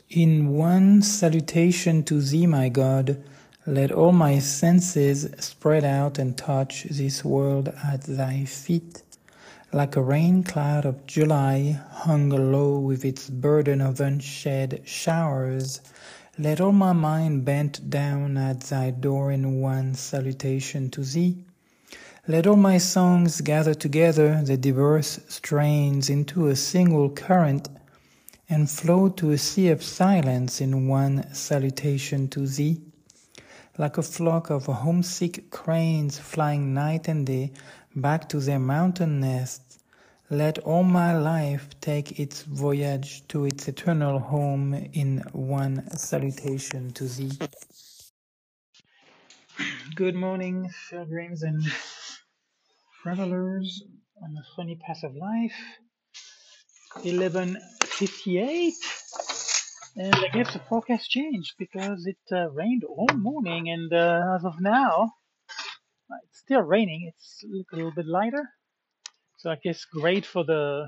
In one salutation to thee, my God, let all my senses spread out and touch this world at thy feet. Like a rain cloud of July, hung low with its burden of unshed showers, let all my mind bend down at thy door in one salutation to thee. Let all my songs gather together the diverse strains into a single current, and flow to a sea of silence in one salutation to thee. Like a flock of homesick cranes flying night and day back to their mountain nests, let all my life take its voyage to its eternal home in one salutation to thee. Good morning, pilgrims and travelers on the funny path of life. 11:58, and I guess the forecast changed because it rained all morning, and as of now, it's still raining. It's a little bit lighter, so I guess great for the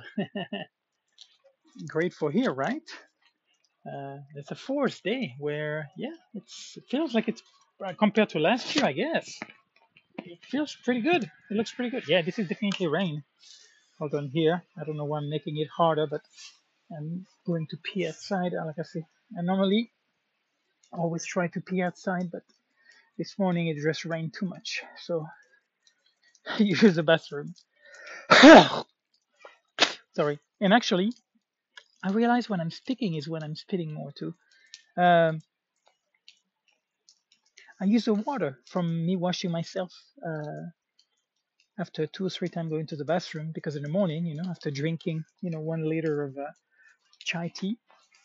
great for here, right? It's a forest day where, yeah, it feels like it's compared to last year, I guess. It feels pretty good. It looks pretty good. Yeah, this is definitely rain. Hold on here. I don't know why I'm making it harder, but I'm going to pee outside. Like I say, I normally always try to pee outside, but this morning it just rained too much, so I use the bathroom. Sorry. And actually, I realize when I'm speaking is when I'm spitting more too. Um, I use the water from me washing myself after 2 or 3 times going to the bathroom, because in the morning, after drinking, 1 liter of chai tea,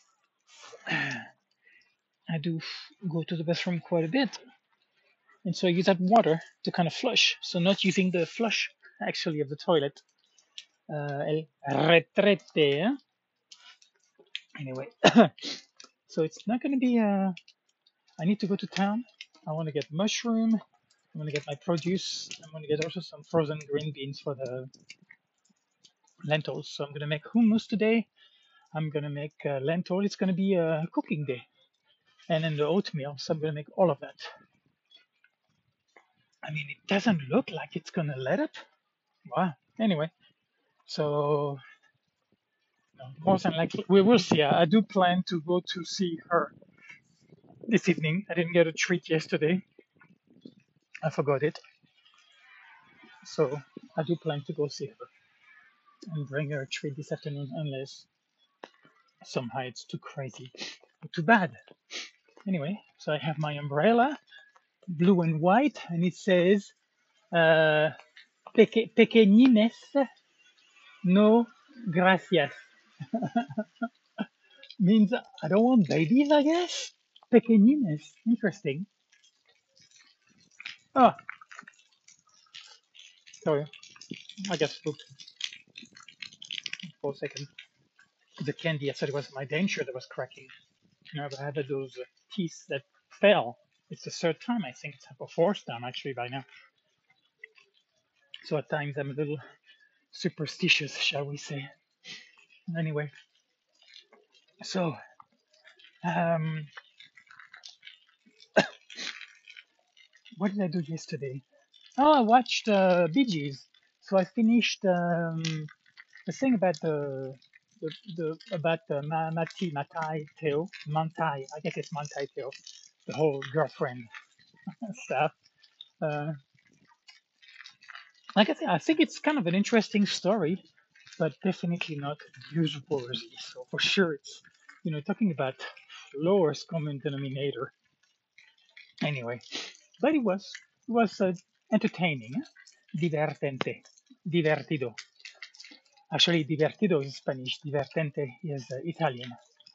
I do go to the bathroom quite a bit. And so I use that water to kind of flush. So not using the flush actually of the toilet. El retrete. Eh? Anyway, so it's not going to be. I need to go to town. I want to get mushroom. I'm going to get my produce. I'm going to get also some frozen green beans for the lentils. So I'm going to make hummus today. I'm going to make lentil. It's going to be a cooking day. And then the oatmeal. So I'm going to make all of that. I mean, it doesn't look like it's going to let up. Wow. Anyway, so more than likely, we will see. I do plan to go to see her this evening. I didn't get a treat yesterday. I forgot it. So I do plan to go see her and bring her a treat this afternoon, unless somehow it's too crazy or too bad. Anyway, so I have my umbrella, blue and white, and it says pequeñines, no gracias. Means I don't want babies, I guess. Pequeñines, interesting. Oh, sorry, I got spooked for a second. The candy, I thought it was my denture that was cracking. But I had those teeth that fell. It's the third time, I think, or fourth time actually by now. So at times I'm a little superstitious, shall we say. Anyway, so what did I do yesterday? Oh, I watched Bee Gees. So I finished the thing about Matai Teo, Mantai. I guess it's Mantai Teo, the whole girlfriend stuff. Uh, like I said, I think it's kind of an interesting story, but definitely not newsworthy. So for sure, it's talking about lowest common denominator. Anyway, but it was entertaining, divertente, divertido. Actually, divertido is Spanish, divertente is Italian.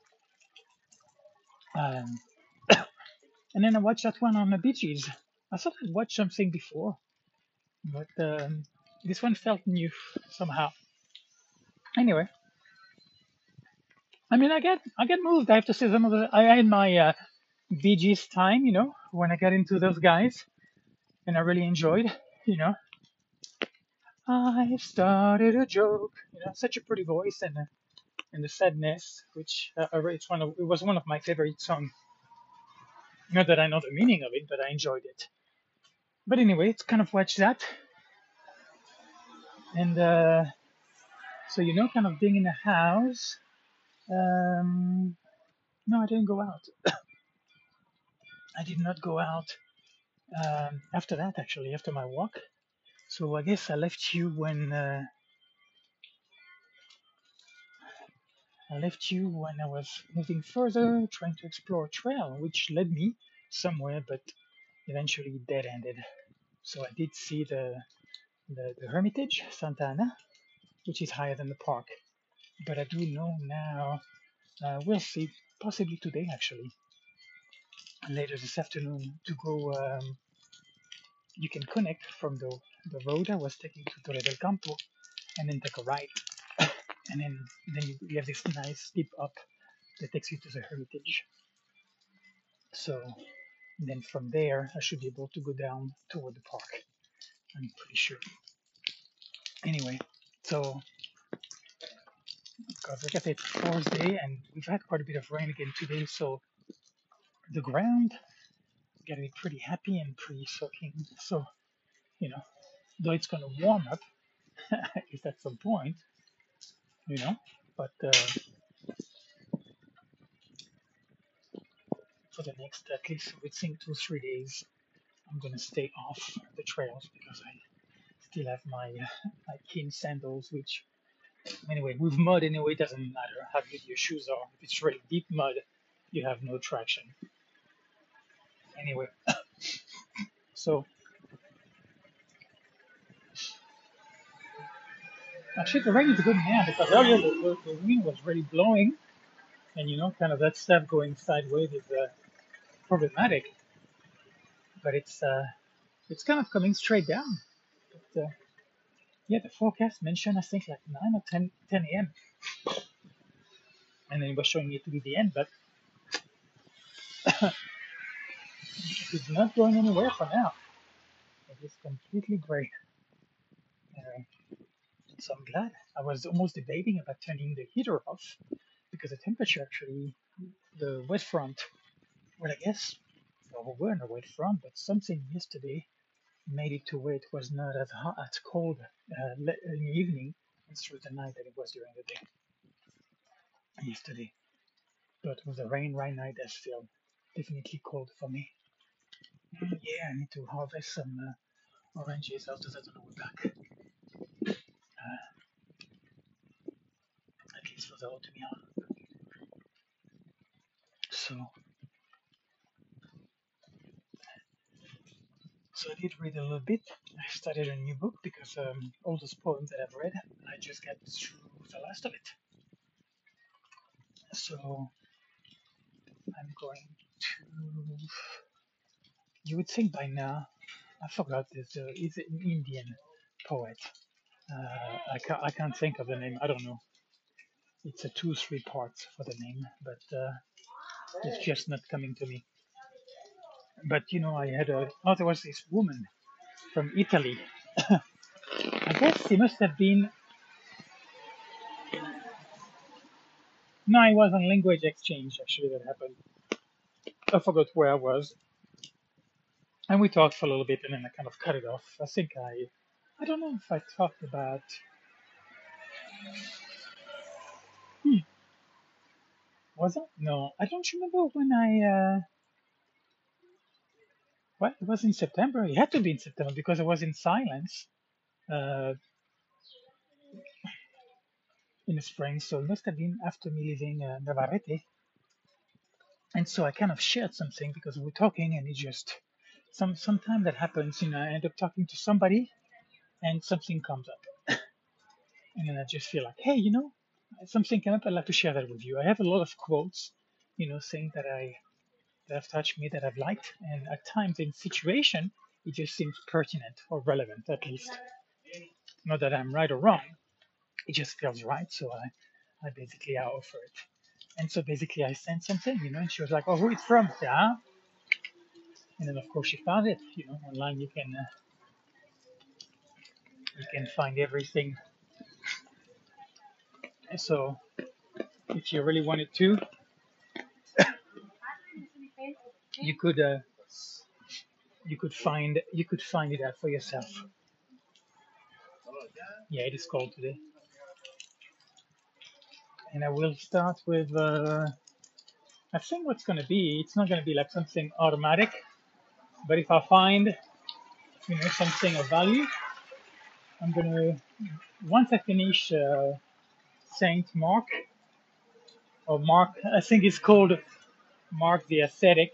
Um, and then I watched that one on the Bee Gees. I thought I'd watched something before, but this one felt new somehow. Anyway, I mean, I get moved. I have to say, I had my Bee Gees time, when I got into those guys, and I really enjoyed, I started a joke, such a pretty voice, and and the sadness, which it was one of my favorite songs. Not that I know the meaning of it, but I enjoyed it. But anyway, it's kind of watch that, and so kind of being in the house. No, I didn't go out. I did not go out after that. Actually, after my walk. So I guess I left you when I was moving further, trying to explore a trail, which led me somewhere, but eventually dead ended. So I did see the Hermitage, Santa Ana, which is higher than the park. But I do know now, we'll see, possibly today actually, later this afternoon, to go. You can connect from the road I was taking to Torre del Campo and then take a right. And then you have this nice steep up that takes you to the Hermitage. So then from there, I should be able to go down toward the park. I'm pretty sure. Anyway, so because like I said, it's Thursday and we've had quite a bit of rain again today, so the ground is gonna be pretty happy and pretty soaking. So though it's gonna warm up, at least at some point, you know, but for the next at least we think 2 3 days, I'm gonna stay off the trails because I still have my Keen sandals, which anyway with mud anyway it doesn't matter how good your shoes are. If it's really deep mud, you have no traction. Anyway, so actually the rain is good now because earlier the wind was really blowing, and kind of that stuff going sideways is problematic. But it's kind of coming straight down. But yeah, the forecast mentioned I think like 9 or 10 a.m. and then it was showing it to be the end, but it's not going anywhere for now. It is completely gray. Uh, so I'm glad. I was almost debating about turning the heater off because the temperature actually, the wet front, well, I guess, well, we were in a wet front, but something yesterday made it to where it was not as hot, as cold in the evening and through the night than it was during the day yesterday. But with the rain right now, that's still definitely cold for me. Yeah, I need to harvest some oranges after that on the way back, at least for the oatmeal. So, so I did read a little bit. I started a new book because all those poems that I've read, I just got through the last of it. So I'm going to. You would think by now, I forgot this. It's an Indian poet. I can't think of the name. I don't know. It's a 2 3 parts for the name, but it's just not coming to me. But I had there was this woman from Italy. I guess he must have been. No, it was on language exchange actually that happened. I forgot where I was, and we talked for a little bit, and then I kind of cut it off. I don't know if I talked about. Hmm, was it? No, I don't remember when I. What? It was in September. It had to be in September because I was in silence uh, in the spring, so it must have been after me leaving Navarrete. And so I kind of shared something because we were talking, and it just sometime that happens. I end up talking to somebody, and something comes up, and then I just feel like, hey, something came up. I'd like to share that with you. I have a lot of quotes, saying that have touched me, that I've liked, and at times in situation, it just seems pertinent or relevant, at least. Not that I'm right or wrong, it just feels right. So I offer it. And so basically I sent something, and she was like, "Oh, who it's from?" Yeah. And then of course she found it. Online you can find everything. So if you really wanted to, you could find it out for yourself. Yeah, it is cold today, and I will start with. I think what's going to be. It's not going to be like something automatic, but if I find something of value, I'm going to once I finish Saint Mark or Mark. I think it's called Mark the Ascetic.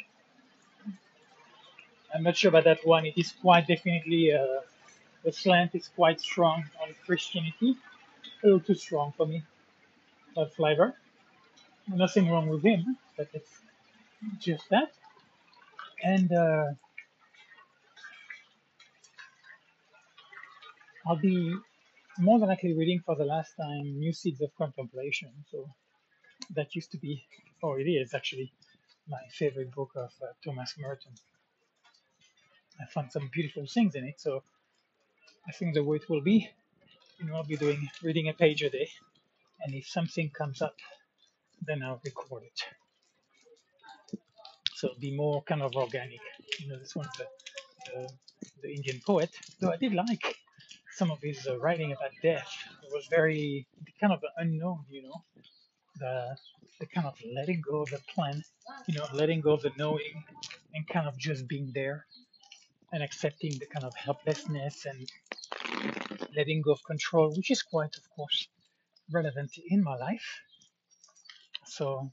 I'm not sure about that one. It is quite definitely the slant is quite strong on Christianity. A little too strong for me. That flavor. Nothing wrong with him, but it's just that. And I'll be more than likely reading for the last time New Seeds of Contemplation. So that used to be, or it is actually, my favorite book of Thomas Merton. I found some beautiful things in it. So I think the way it will be, I'll be reading a page a day. And if something comes up, then I'll record it. So it'll be more kind of organic. This one's the Indian poet, though I did like some of his writing about death. It was very kind of unknown, the kind of letting go of the plan, letting go of the knowing and kind of just being there and accepting the kind of helplessness and letting go of control, which is quite, of course, relevant in my life. So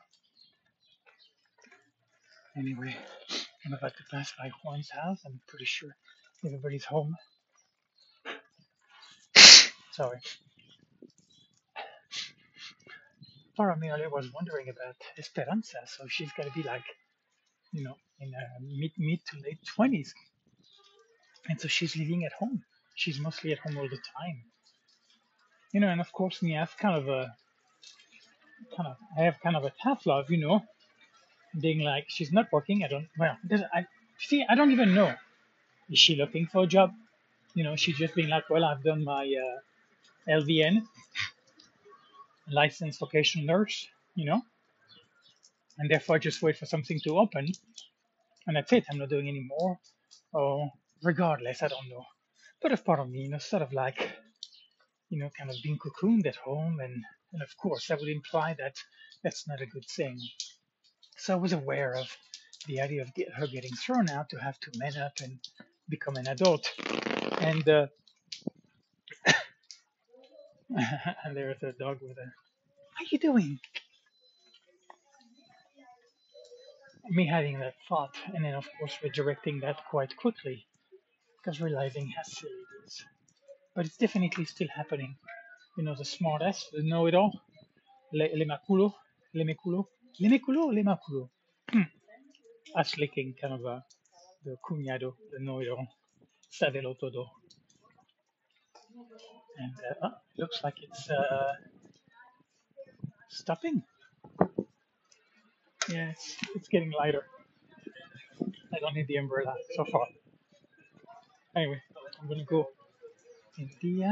anyway, I'm about to pass by Juan's house. I'm pretty sure everybody's home. Sorry. Part of me earlier was wondering about Esperanza. So she's got to be like, in mid to late 20s. And so she's living at home. She's mostly at home all the time. And of course, me, I have kind of a tough love, being like, she's not working. I don't even know. Is she looking for a job? She's just being like, well, I've done my LVN, licensed vocational nurse, and therefore I just wait for something to open, and that's it. I'm not doing any more, or regardless, I don't know. But a part of me, sort of like, kind of being cocooned at home, and of course that would imply that that's not a good thing. So I was aware of the idea of her getting thrown out to have to man up and become an adult, and and there's a dog with a. How you doing? Me having that thought, and then of course redirecting that quite quickly, because realizing how silly it is. But it's definitely still happening. The smartass, the know-it-all, le maculo, le meculo, le meculo, le maculo. Ass licking kind of the cuñado, the know-it-all, sabelo todo. And looks like it's stopping. Yeah, it's getting lighter. I don't need the umbrella so far. Anyway, I'm gonna go in the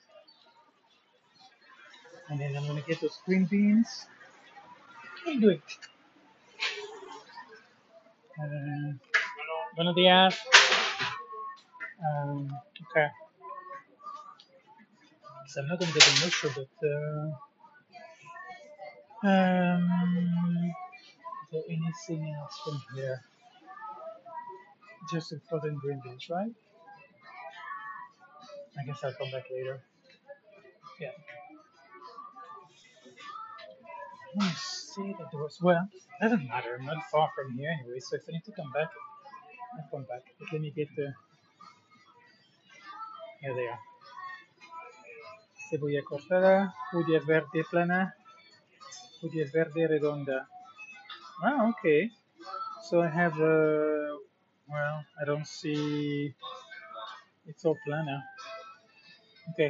and then I'm gonna get those green beans. What are you doing? Buenos días. Okay. So I'm not gonna get the mushroom, but is there anything else from here? Just important green beans, right? I guess I'll come back later. Yeah. Let me see the doors. Well, doesn't matter. I'm not far from here anyway, so if I need to come back, I'll come back. But let me get the. Here they are. Cebolla cortada, judías verde plana, judías verde redonda. Ah, okay. So I have well, I don't see. It's all plana. Okay.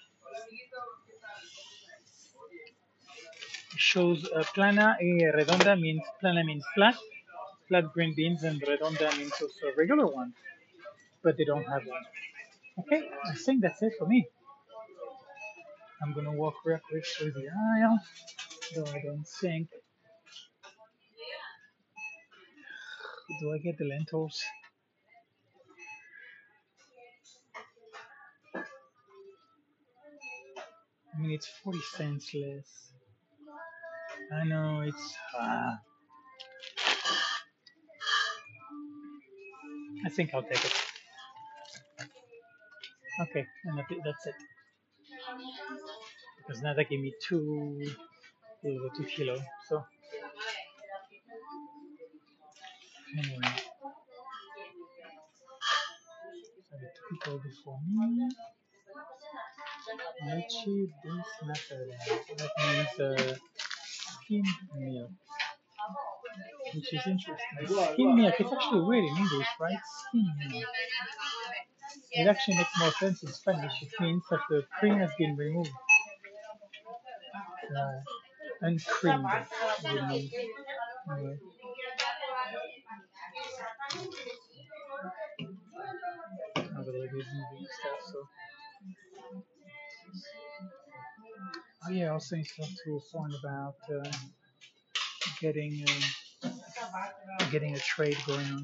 It shows plana y redonda means plana means flat green beans, and redonda means also a regular one, but they don't have one. Okay, I think that's it for me. I'm gonna walk real quick through the aisle. though I don't think. Do I get the lentils? I mean, it's 40 cents less. I know it's. I think I'll take it. Okay, and that's it. Because now they gave me 2 kilo. So anyway, so the 2 people before me. Leche desnaturada. That means skim milk, which is interesting. Skim milk. It's actually weird in English, right? Skim milk. It actually makes more sense in Spanish. It means that the cream has been removed. Uncreamed. Anyway. Now the lady is moving stuff, so. Oh yeah, I also need to talk to Juan about getting a trade going on.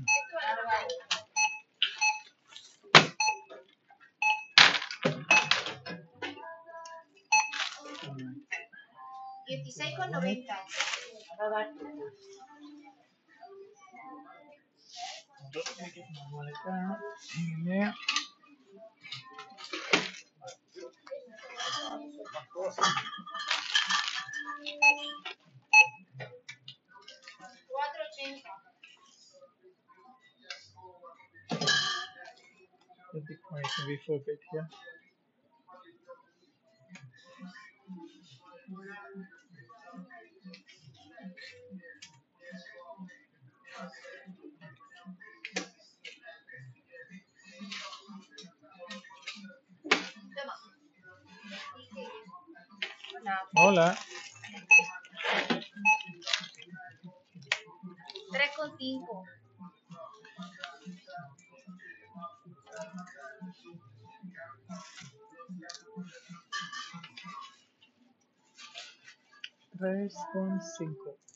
$16.90. Get my wallet out. Hang in there. Let's be quiet maybe for a bit here. Hola. 3.5. $3.5.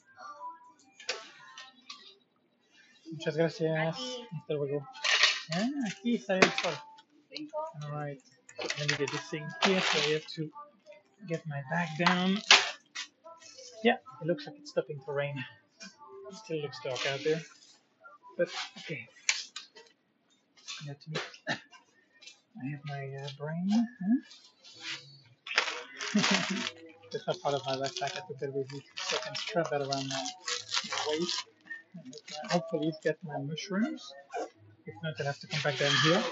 Muchas gracias. Hasta luego. Aquí está el sol. Alright. Let me get this thing here, so I have to get my bag down. Yeah, it looks like it's stopping to rain. It still looks dark out there. But okay. I have my brain. That's not part of my backpack. I took that with me, so I can strap that around my waist. And hopefully get my mushrooms. If not, I'll have to come back down here.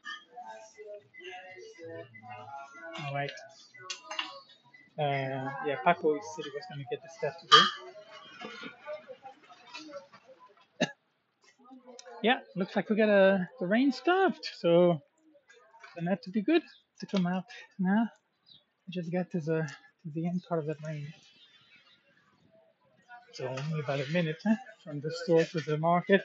Alright. Yeah, Paco said he was going to get the stuff to do. Yeah, looks like we got the rain stopped, so that to be good to come out now. We just got to the end part of that rain. So only about a minute from the store to the market.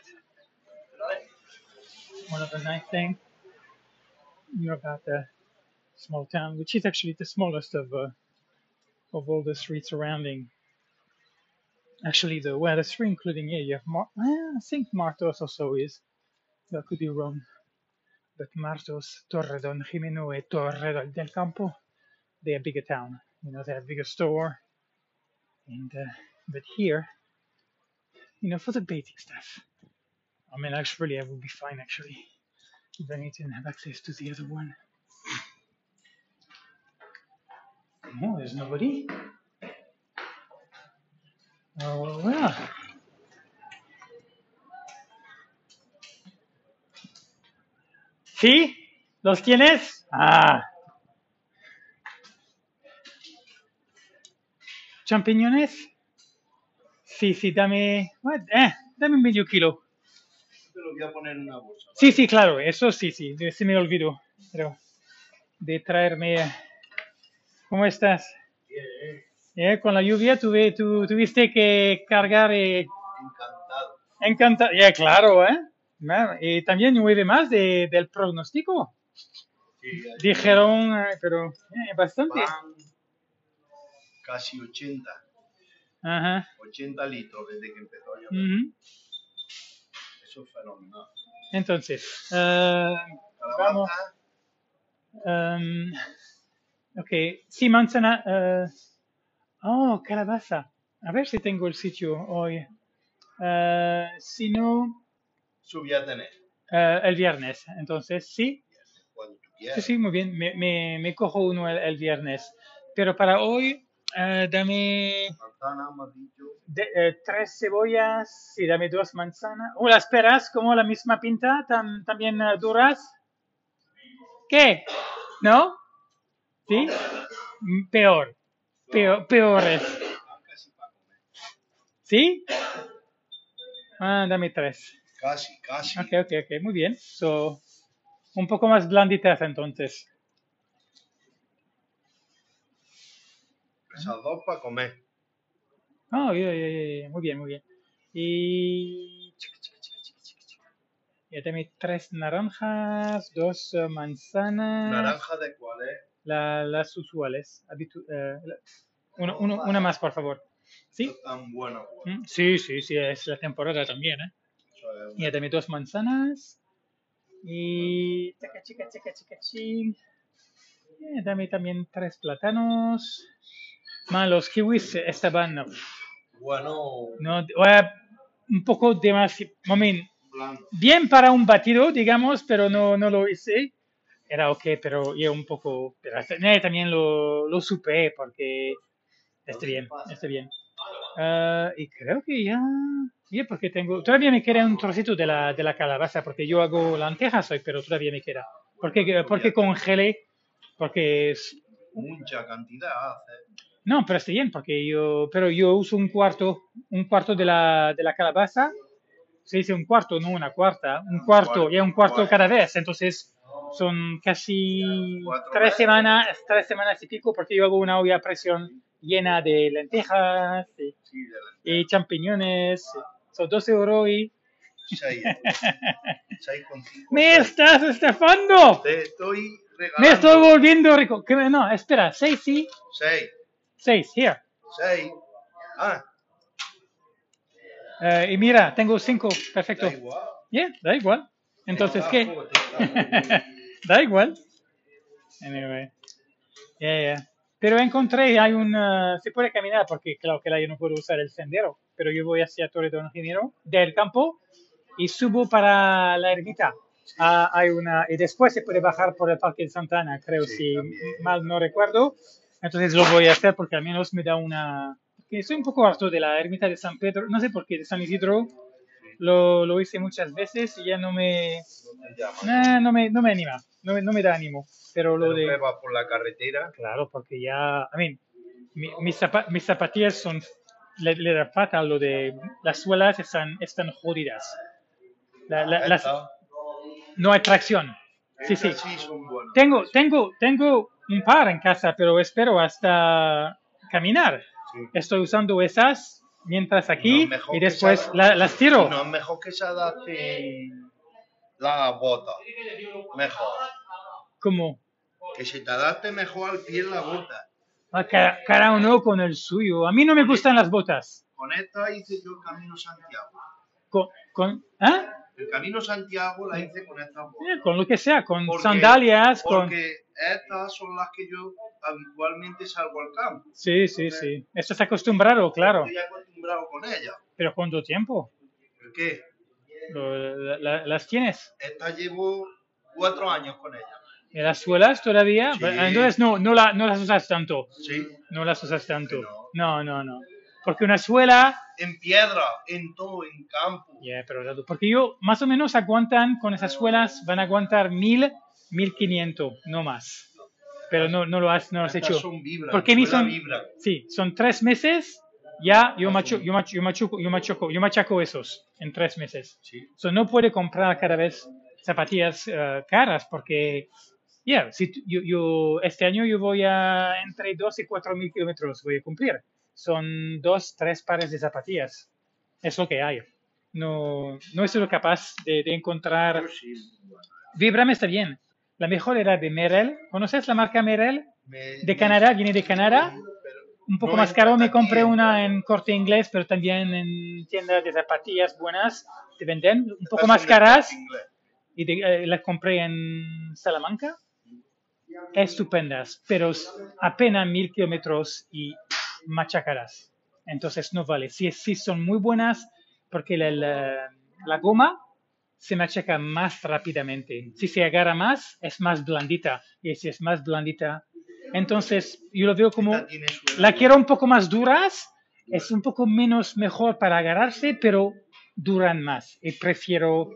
One of the nice things about the small town, which is actually the smallest of all the streets surrounding. Actually, the three including here, you have I think Martos also is. That could be wrong. But Martos, Torre Don Jimeno, and Torre del Campo, they are bigger town. They have bigger store. And but here, for the basic stuff, I mean, actually, I would be fine actually if I need to have access to the other one. Oh, there's nobody. Oh, well. ¿Sí? ¿Los tienes? ¿Champiñones? Sí, dame medio kilo. Te lo voy a poner en una bolsa. Sí, claro, eso sí, se me olvidó. Pero de traerme. ¿Cómo estás? Bien. Con la lluvia tuviste que cargar. Encantado. Claro, ¿eh? Y también llueve más del pronóstico. Sí, Dijeron, pero bastante. Van casi 80. Ajá. 80 litros desde que empezó a llover. Ujú. Eso es fenomenal. Entonces, vamos. Calabaza, Ok, sí, manzana. Oh, calabaza. A ver si tengo el sitio hoy. Si no, subí a tener. el viernes. Entonces, sí. Cuando tú Sí, quieras. sí, muy bien. Me cojo uno el viernes. Pero para hoy, dame Manzana, me has dicho. 3 cebollas y dame 2 manzanas. ¿Las peras como la misma pinta? ¿También duras? ¿Qué? ¿No? ¿Sí? Peor. Peores. Casi para comer. ¿Sí? Dame 3. Casi, casi. Ok, muy bien. Un poco más blanditas entonces. Esas dos para comer. Oh, muy bien, muy bien. Y ya dame 3 naranjas, 2 manzanas. ¿Naranja de cuál es? Las usuales. Una más, por favor. ¿Sí? Esto es tan bueno. Sí, es la temporada también, ¿eh? Eso es Ya dame 2 manzanas. Y chica. Dame también 3 plátanos. Los kiwis estaban bueno. no, un poco demasiado, Blanco. bien para un batido, digamos, pero no lo hice. Era ok, pero yo un poco, pero también lo supe porque está bien. Y creo que ya porque todavía me queda un trocito de la calabaza, porque yo hago lentejas hoy, pero todavía me queda. Porque congelé, porque Mucha cantidad hace. no, pero está bien, pero yo uso un cuarto de la calabaza. Se dice un cuarto, no una cuarta. Un cuarto, y un cuarto cada vez. Entonces, son casi 3 semanas y pico, porque yo hago una olla a presión llena de lentejas y champiñones. Son 12 euros y... 6 con 5. ¡Me estás estafando! Te estoy regalando. Me estoy volviendo rico. No, espera, 6 sí. 6. 6, here. 6. Y mira, tengo 5, perfecto. Da igual. Da igual. Entonces, ¿qué? Da igual. Anyway. Pero encontré, se puede caminar porque claro que yo no puedo usar el sendero, pero yo voy hacia Torre Don Ingeniero del campo y subo para la ermita. Y después se puede bajar por el Parque de Santana, creo, si mal no recuerdo. Entonces lo voy a hacer porque al menos me da que estoy un poco harto de la ermita de San Pedro, no sé por qué, de San Isidro. Lo hice muchas veces y ya no me anima, no me da ánimo. Pero lo de... va por la carretera. Claro, porque ya, mis zapatillas le da fatal lo de, las suelas están jodidas. No hay tracción. Sí. Tengo un par en casa, pero espero hasta caminar. Sí. Estoy usando esas mientras aquí y después las tiro. No es mejor que se adapte la bota. Mejor. ¿Cómo? Que se te adapte mejor al pie la bota. Cada uno con el suyo. A mí no me gustan las botas. Con esta hice yo el Camino Santiago. El Camino Santiago la hice con estas botas. Con lo que sea, con sandalias. Porque estas son las que yo habitualmente salgo al campo. Sí. Estás acostumbrado, claro. Estoy acostumbrado con ellas. ¿Pero cuánto tiempo? ¿El qué? ¿Las tienes? Estas llevo 4 años con ellas. ¿Y las suelas todavía? Sí. Entonces no las usas tanto. Sí. No las usas tanto. No. Porque una suela... En piedra, en todo, en campo. Pero porque más o menos aguantan, con esas suelas, van a aguantar 1.500, no más. Pero no lo has hecho. Son vibras, porque sí, son 3 meses, ya yo machaco esos en 3 meses. Sí. No puede comprar cada vez zapatillas caras porque... este año yo voy a entre 2 y 4.000 kilómetros voy a cumplir. Son 2, 3 pares de zapatillas. Es lo que hay. No he sido capaz de encontrar... Vibram está bien. La mejor era de Merrell. ¿Conoces la marca Merrell? De Canadá, viene de Canadá. un poco No más entra caro, me aquí, compré entra. una en Corte Inglés, pero también en tiendas de zapatillas buenas te venden, un poco Estas más son del Corte caras, Inglés. y las compré en Salamanca, estupendas, pero apenas 1000 kilómetros y machacadas. Entonces no vale. Sí son muy buenas porque la goma se machaca más rápidamente. Si se agarra más, es más blandita. Y si es más blandita, entonces yo lo veo como, Esta tiene suela la dura. quiero un poco más duras, es un poco menos mejor para agarrarse, pero duran más. Y prefiero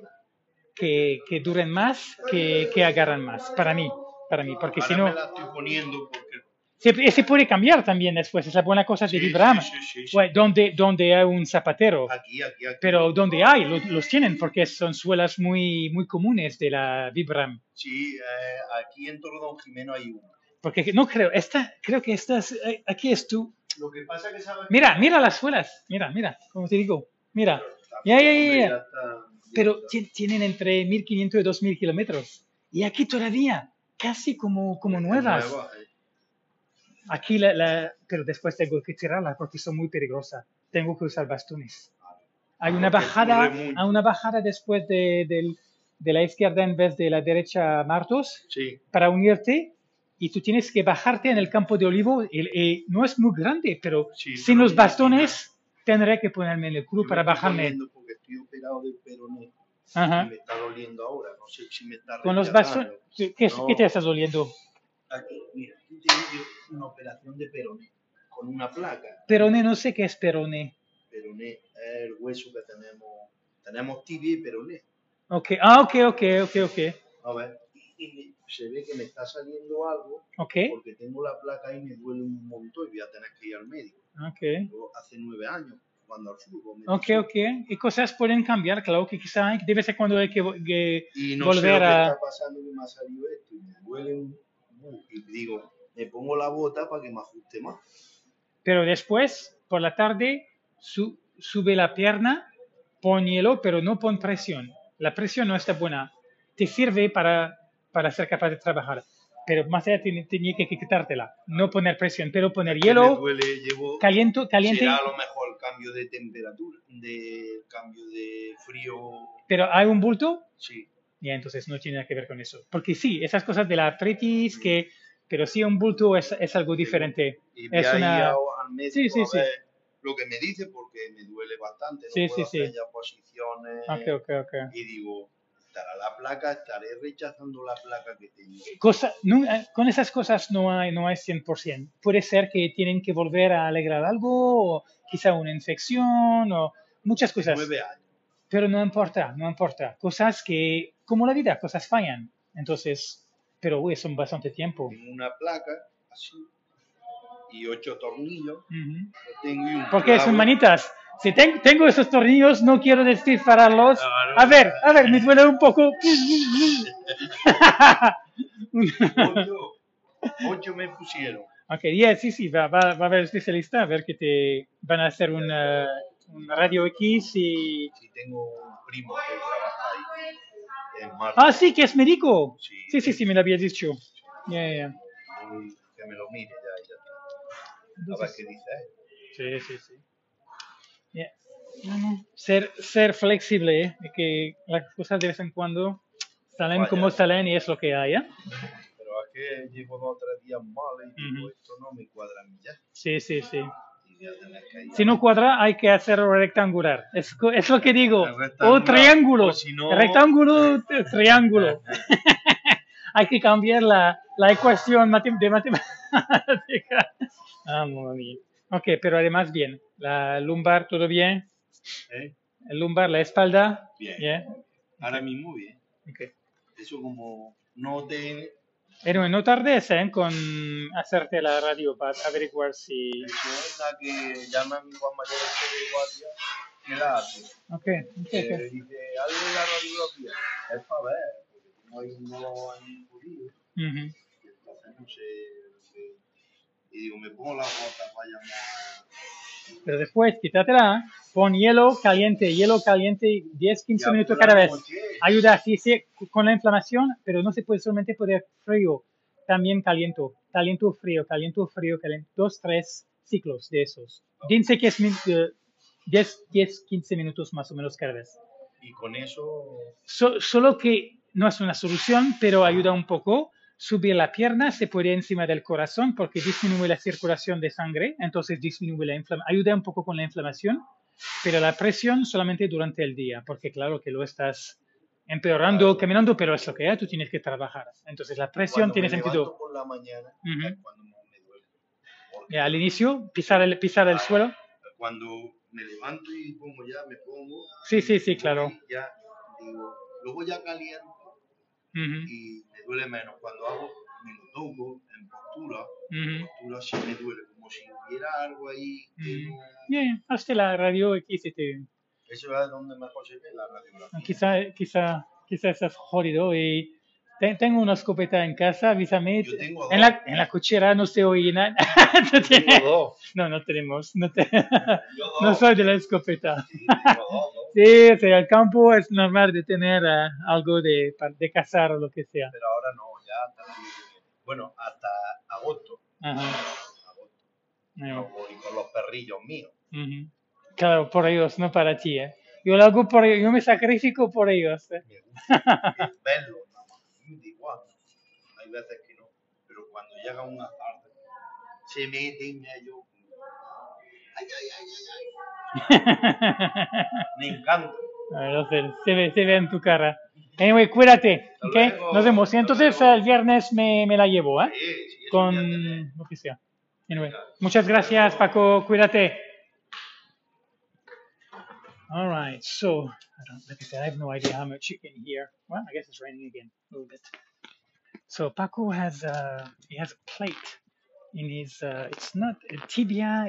que duren más, que agarran más, para mí, porque si Ahora me no, la estoy poniendo porque... se puede cambiar también después, es la buena cosa de Sí, Vibram, sí. bueno, donde hay un zapatero, Aquí. pero donde hay, los tienen, porque son suelas muy comunes de la Vibram, Sí, aquí en Torre Don Jimeno hay una. porque no creo, creo que aquí es tú, Lo que pasa que sabes... mira las suelas, mira, como te digo, mira, ya, Hombre, ya está. pero tienen entre 1500 y 2000 kilómetros. Y aquí todavía, casi como Es nuevas. nueva, Aquí, pero después tengo que tirarla porque son muy peligrosas. Tengo que usar bastones. Hay una Porque bajada, corre mucho. hay una bajada después de la izquierda en vez de la derecha, Martos, Sí. para unirte. Y tú tienes que bajarte en el campo de olivo. Y no es muy grande, pero Sí, sin pero los mira, bastones tendré que ponerme en el culo yo me para estoy bajarme. poniendo porque estoy operado del peroné Ajá. y me está doliendo ahora. No sé si me está Con los rechazando. bastones, ¿qué te estás oliendo? Aquí, mira, aquí tengo yo una operación de peroné con una placa. Peroné, no sé qué es peroné. Peroné es el hueso que tenemos. Tenemos tibia y peroné. Ok, ok. A ver, se ve que me está saliendo algo Ok, porque tengo la placa y me duele un montón y voy a tener que ir al médico. ok. Yo hace 9 años, cuando al fútbol me Ok, pasó. ok. Y cosas pueden cambiar, claro que quizá de vez en cuando hay que Y no sé lo volver que a... está pasando, que me ha salido esto y me duele y digo, me pongo la bota para que me ajuste más. Pero después, por la tarde, sube la pierna, pon hielo, pero no pon presión. La presión no está buena. Te sirve para ser capaz de trabajar. Pero más allá tenía que quitártela. No poner presión, pero poner Es que me hielo, duele, llevo, caliente. será a lo mejor el cambio de temperatura, de cambio de frío, Pero hay un bulto, sí. ya entonces no tiene nada que ver con eso. Porque sí, esas cosas de la artritis, pero sí un bulto es algo diferente. Y voy Es a ir una... al médico Sí. a ver lo que me dice porque me duele bastante, no Sí, puedo sí. hacer ya posiciones Ok. y digo, estará la placa, estaré rechazando la placa que tengo. Con esas cosas no hay 100%. Puede ser que tienen que volver a alegrar algo, o quizá una infección, o muchas Hace cosas. 9 años. Pero no importa. Cosas que, como la vida, cosas fallan. Entonces, pero uy, son bastante tiempo. Tengo una placa así y 8 tornillos. Ujú. Tengo y un Porque son clavo. manitas. Si tengo esos tornillos, no quiero dispararlos. Claro. A ver, me duele un poco. 8 me pusieron. Ok, sí, va a haber especialista, a ver que te van a hacer un radio X y... Sí, tengo un primo que trabaja ahí en Marte. Ah, sí, que es médico. Sí. Sí, me lo había dicho. Ya. Y que me lo mire ya está. A ver Entonces, qué dice él. sí. Ya. Ser flexible, que las cosas de vez en cuando salen Vaya. como salen y es lo que hay, ¿eh? Pero es que llevo 2 o 3 días mal y digo, esto no me cuadra a mí ya. Sí. Y voy a tener que ir Si no cuadra, hay que hacerlo rectangular. Es lo que digo. O triángulo. O si no... Rectángulo, triángulo. Hay que cambiar la ecuación de matemática. Mamma mía. Ok, pero además bien. La lumbar, ¿todo bien? ¿Eh? El lumbar, la espalda. Bien. Yeah. Ahora mismo bien. Okay. Eso como no te... Pero no tardes con hacerte la radio para averiguar si... Eso es la que llaman Juan Mayor de guardia, que la hace. Ok. Dice, hazle la radiografía. Es para ver, porque como hay no hay judío, Ujú. entonces no sé. Y digo, me pongo las botas para llamar. Pero después, quítatela, pon hielo caliente, 10, 15 Ya minutos por la cada vez. noche. Ayuda, sí, con la inflamación, pero no se puede solamente poner frío, también caliento frío, 2, 3, ciclos de esos. 10, 15 minutos más o menos cada vez. Y con eso, Solo que no es una solución, pero ayuda un poco. Subir la pierna se puede encima del corazón porque disminuye la circulación de sangre, entonces disminuye la inflamación, ayuda un poco con la inflamación, pero la presión solamente durante el día, porque claro que lo estás empeorando claro, caminando, pero es lo que hay, tú tienes que trabajar. Entonces la presión cuando me tiene sentido. levanto por la mañana, Ujú. es cuando más me duele. Porque Al inicio, pisar el suelo. cuando me levanto y pongo ya, me pongo, Sí, sí, sí, y claro. voy ya, digo, luego ya caliento Ujú, y me duele menos. Cuando hago, me lo toco en postura, ujú, postura sí me duele, como si hubiera algo ahí que ujú. no... Yeah, hazte la radio X y te, Eso es donde mejor se ve la radiografía. quizá estás jodido y tengo una escopeta en casa, avísame. Yo tengo En dos, la cochera no se oye nada. yo tengo dos. No, no tenemos. No, Yo no dos, soy de la escopeta. sí, tengo dos, dos. Sí, o sea, el campo es normal de tener algo de cazar o lo que sea. Pero ahora no, ya hasta el año que viene. Bueno, hasta agosto. Ajá. Agosto. No. No voy con los perrillos míos. Ujú. Claro, por ellos, no para ti, ¿eh? Yo lo hago por ellos, yo me sacrifico por ellos, ¿eh? Me gusta verlos, nada más. A mí me da igual. Hay veces que no. Pero cuando llega una tarde, se meten ellos. Ay, ay, ay, ay, ay. Me encanta. No sé, se ve en tu cara. Anyway, cuídate, Hasta ¿ok? luego, Nos vemos. Y hasta entonces luego. el viernes me la llevo, ¿eh? Sí, sí, eso Con ya tenés. lo que sea. Anyway, Venga, muchas hasta gracias, luego. Paco. Cuídate. All right, so, like I said, I have no idea how much you can hear. Well, I guess it's raining again a little bit. So Paco has he has a plate in his. It's not a tibia.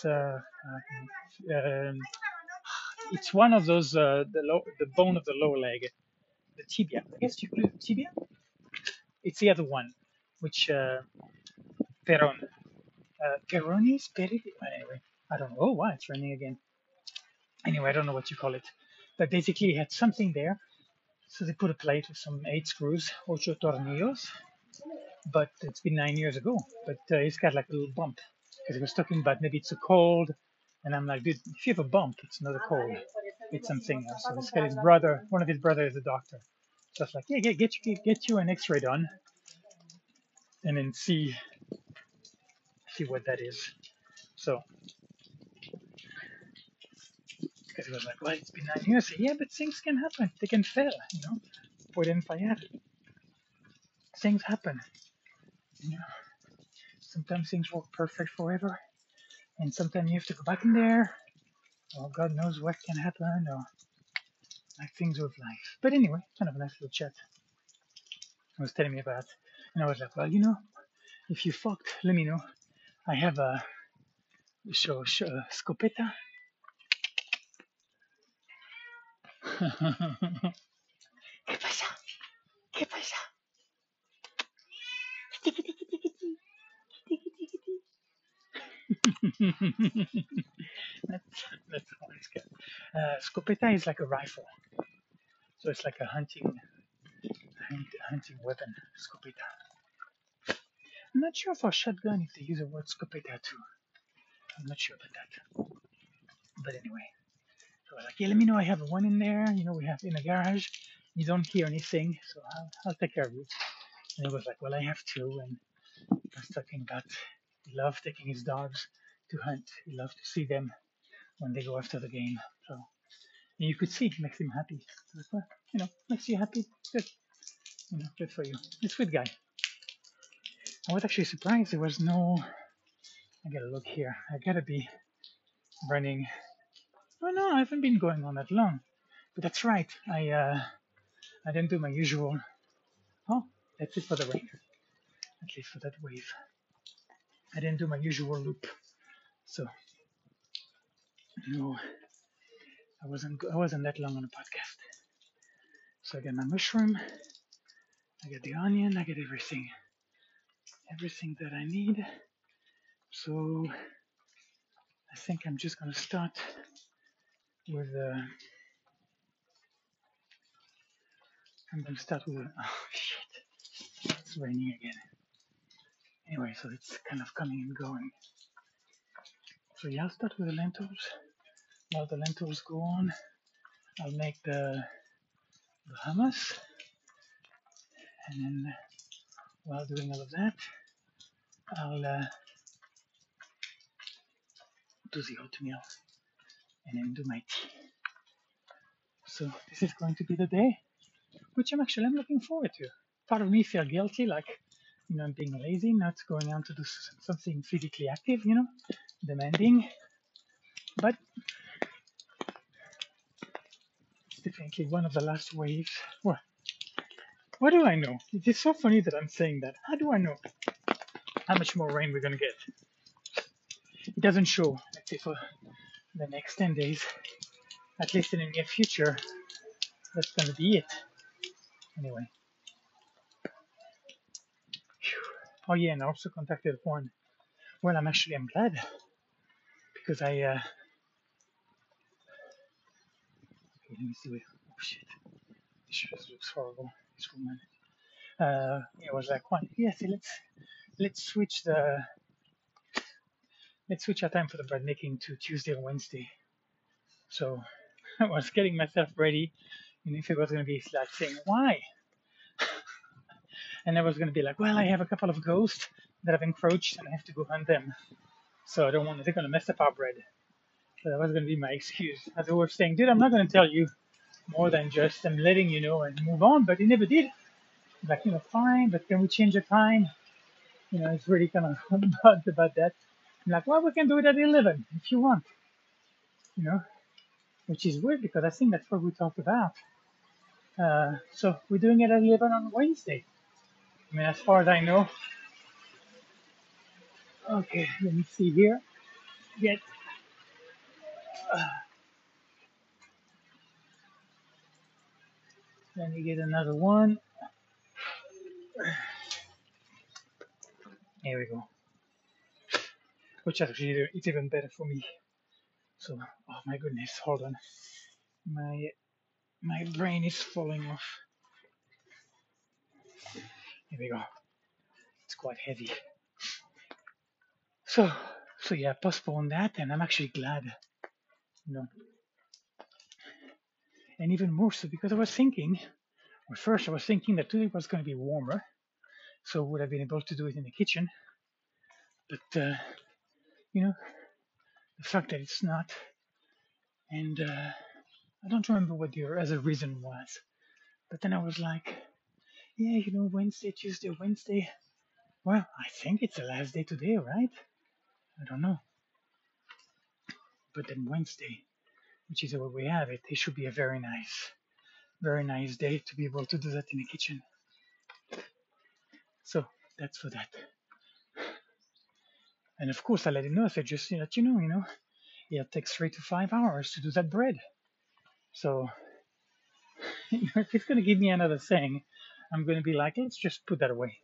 It's one of those the bone of the lower leg, the tibia. I guess you could tibia. It's the other one, which peron. Peronis, anyway, I don't know. Oh, wow, it's raining again. Anyway, I don't know what you call it, but basically, he had something there. So they put a plate with some 8 screws, ocho tornillos, but it's been 9 years ago. But he's got like a little bump because he was talking about maybe it's a cold, and I'm like, dude, if you have a bump, it's not a cold, it's something else. So he's got his brother, one of his brothers is a doctor. So I was like, yeah, get you an X-ray done, and then see what that is. So because he was like, well, it's been 9 years. Yeah, but things can happen. They can fail, you know. Pueden fallar. Things happen. You know. Sometimes things work perfect forever, and sometimes you have to go back in there. Well, God knows what can happen, or like things with life. But anyway, kind of a nice little chat. He was telling me about, and I was like, well, if you fucked, let me know. I have a scopeta. ¿Qué pasa? ¿Qué pasa? Tiki, tiki, tiki, tiki. Tiki, tiki, tiki. That's always good. Scopeta is like a rifle, so it's like a hunting weapon. Scopeta. I'm not sure for shotgun if they use the word scopeta too. I'm not sure about that. But anyway, so I was like, yeah, let me know. I have one in there. We have in the garage. You don't hear anything, so I'll take care of you. And he was like, well, I have two. And I was talking about he loved taking his dogs to hunt. He loved to see them when they go after the game. So and you could see it makes him happy. So like, well, makes you happy. Good. Good for you. He's a sweet guy. I was actually surprised there was no. I gotta look here. I gotta be running. Oh no, I haven't been going on that long. But that's right. I didn't do my usual. Oh, that's it for the rain. At least for that wave. I didn't do my usual loop. So no, I wasn't that long on a podcast. So I got my mushroom. I got the onion. I got everything that I need. So I think I'm just gonna start with. I'm gonna start with. Oh shit! It's raining again. Anyway, so it's kind of coming and going. So yeah, I'll start with the lentils. While the lentils go on, I'll make the hummus, and then while doing all of that, I'll do the oatmeal and then do my tea. So this is going to be the day, which I'm looking forward to. Part of me feels guilty, like, I'm being lazy, not going on to do something physically active, demanding. But it's definitely one of the last waves. Well, what do I know? It is so funny that I'm saying that. How do I know how much more rain we're going to get? It doesn't show, let's say, for the next 10 days, at least in the near future. That's going to be it. Anyway. Whew. Oh yeah, and I also contacted one. Well, I'm glad, because let me see what, oh shit, this just looks horrible, this woman. It was like one, yes, let's switch our time for the bread making to Tuesday or Wednesday. So I was getting myself ready, and if it was going to be like saying, why? And I was going to be like, well, I have a couple of ghosts that have encroached and I have to go hunt them. So I don't want, they're going to mess up our bread. So that was going to be my excuse. As I was saying, dude, I'm not going to tell you more than just I'm letting you know and move on, but he never did. Like, fine, but can we change the time? It's really kind of bugged about that. I'm like, well, we can do it at 11 if you want, which is weird because I think that's what we talked about. So we're doing it at 11 on Wednesday. I mean, as far as I know. Okay, let me see here. Let me get another one. Here we go. Which actually it's even better for me. So, oh my goodness, hold on. My brain is falling off. Here we go. It's quite heavy. So yeah, postpone that, and I'm actually glad, And even more so because I was thinking, first I was thinking that today was going to be warmer, so would have been able to do it in the kitchen. But the fact that it's not, and I don't remember what the other reason was. But then I was like, yeah, Wednesday, Tuesday, Wednesday. Well, I think it's the last day today, right? I don't know. But then Wednesday, which is where we have it, it should be a very nice day to be able to do that in the kitchen. So that's for that. And of course, I let him know. I said, just to let you know, it takes 3 to 5 hours to do that bread. So if it's going to give me another thing, I'm going to be like, let's just put that away,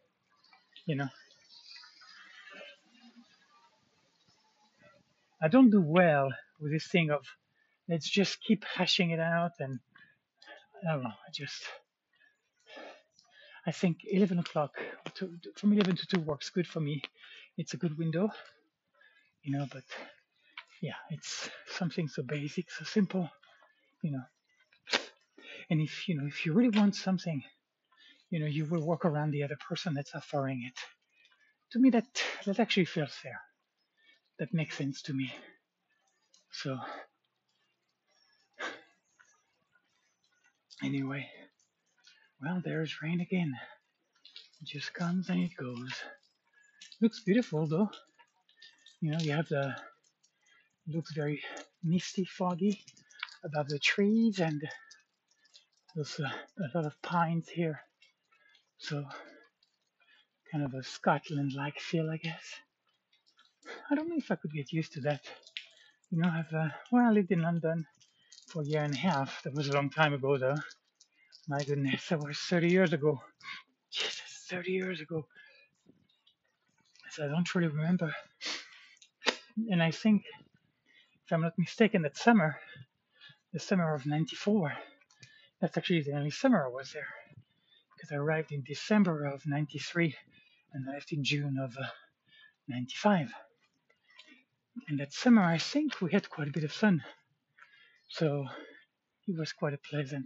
I don't do well with this thing of let's just keep hashing it out, and I don't know. I think 11 o'clock, from 11 to 2 works good for me. It's a good window, but yeah, it's something so basic, so simple, and if you really want something, you will work around the other person that's offering it. To me, that actually feels fair. That makes sense to me. So anyway, well, there's rain again. It just comes and it goes. Looks beautiful though. You have looks very misty, foggy above the trees, and there's a lot of pines here. So kind of a Scotland-like feel, I guess. I don't know if I could get used to that. I lived in London for a year and a half. That was a long time ago, though. My goodness, that was 30 years ago. Jesus, 30 years ago. So I don't really remember. And I think, if I'm not mistaken, that summer, the summer of '94, that's actually the only summer I was there. Because I arrived in December of '93 and I left in June of '95. And that summer, I think we had quite a bit of sun. So it was quite a pleasant.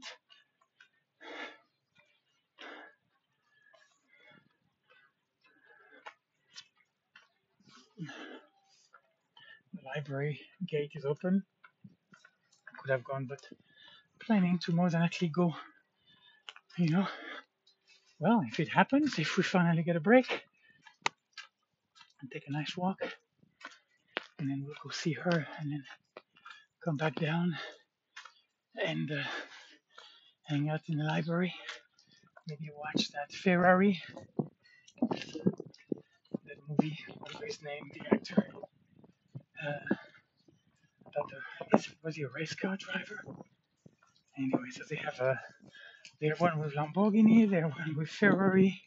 The library gate is open. I could have gone, but planning to more than likely go, you know. Well, if it happens, if we finally get a break and take a nice walk, and then we'll go see her and then come back down and hang out in the library. Maybe watch that Ferrari, that movie, whatever his name, the actor. Was he a race car driver? Anyway, so they have one with Lamborghini, they have one with Ferrari.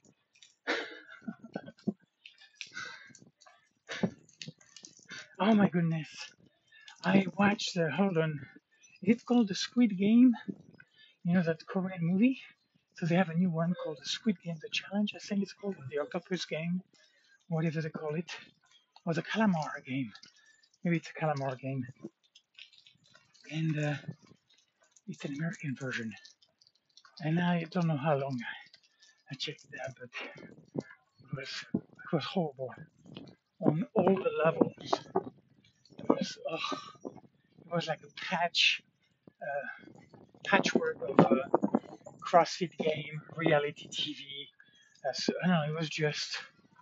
Oh my goodness. I watched, hold on, is it called The Squid Game? You know, that Korean movie? So they have a new one called The Squid Game, The Challenge, I think it's called, or The Octopus Game, whatever they call it, or The Calamar Game. Maybe it's a Calamar Game. And it's an American version. And I don't know how long I checked it out, but it was horrible on all the levels. It was like a patchwork of CrossFit game, reality TV. So, I don't know, it was just,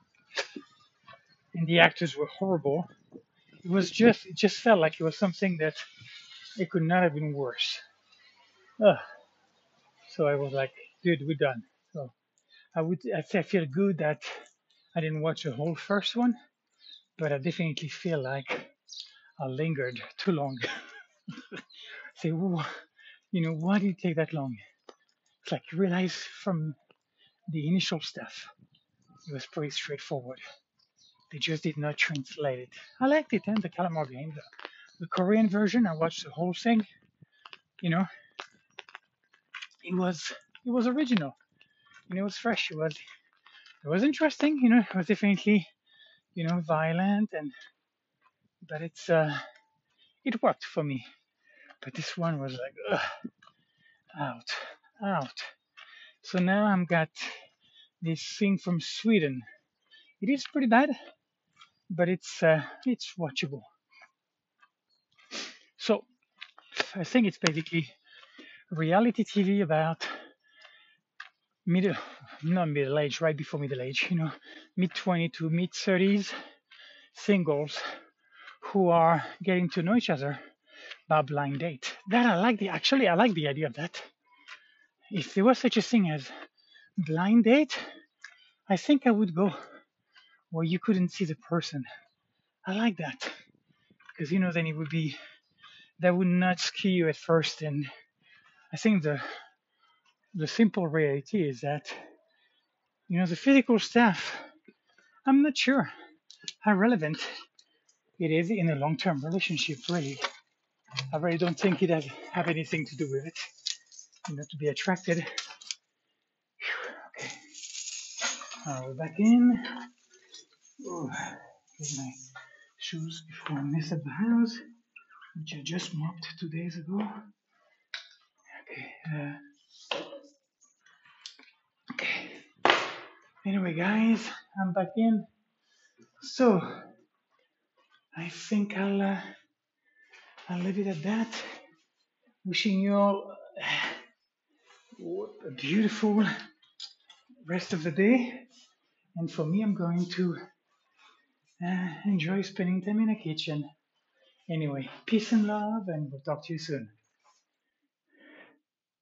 and the actors were horrible. It just felt like it was something that it could not have been worse. So I was like, dude, we're done. So I'd say I feel good that I didn't watch the whole first one, but I definitely feel like I lingered too long. Say, why did it take that long? It's like you realize from the initial stuff, it was pretty straightforward. They just did not translate it. I liked it, and the Calamar Game, the Korean version. I watched the whole thing. You know, it was original. It was fresh. It was interesting. It was definitely violent, but it worked for me. But this one was like, out. So now I've got this thing from Sweden. It is pretty bad, but it's watchable. So I think it's basically reality TV about not middle age, right before middle age, mid 20 to mid 30s singles who are getting to know each other by blind date. I like the idea of that. If there was such a thing as blind date, I think I would go where you couldn't see the person. I like that because then that would not scare you at first. And I think the simple reality is that the physical stuff, I'm not sure how relevant it is in a long-term relationship. Really, I really don't think it have anything to do with it. To be attracted. Okay, we're back in. Get my shoes before I mess up the house, which I just mopped 2 days ago. Okay. Anyway, guys, I'm back in. So I think I'll leave it at that. Wishing you all a beautiful rest of the day. And for me, I'm going to enjoy spending time in the kitchen. Anyway, peace and love, and we'll talk to you soon.